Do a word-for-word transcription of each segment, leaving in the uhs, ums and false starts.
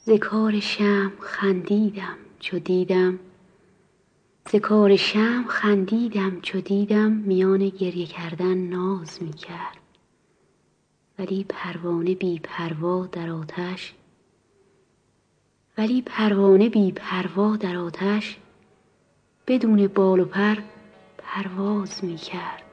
ز کار شمع خندیدم چو دیدم ز کار شمع خندیدم چو دیدم میان گریه کردن ناز می کرد. ولی پروانه بی پروا در آتش ولی پروانه بی پروا در آتش بدون بال و پر پرواز می کرد.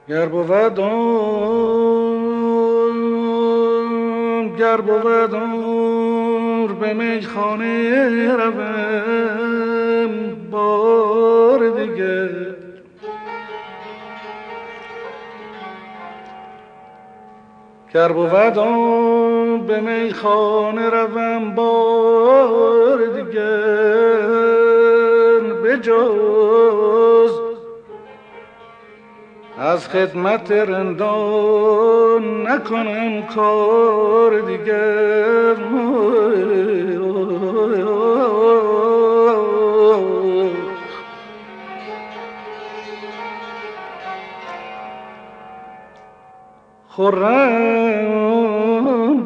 گر بود عمر گر بود عمر به میخانه روم بار دیگر، گر بود عمر به میخانه روم بار دیگر، به جز از خدمت رندان نکنم کار دیگر. خرم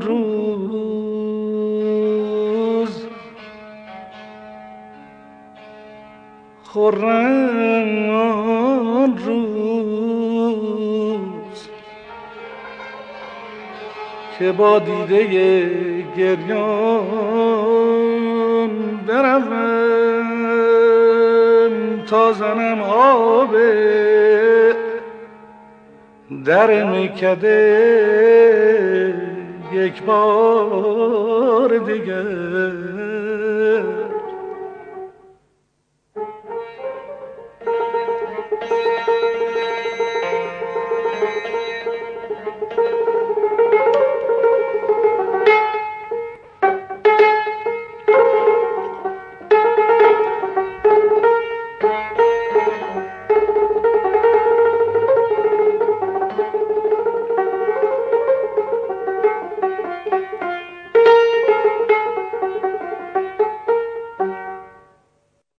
روز خرم روز که با دیده گریان بروم تا زنم آب در میکده یک بار دیگر.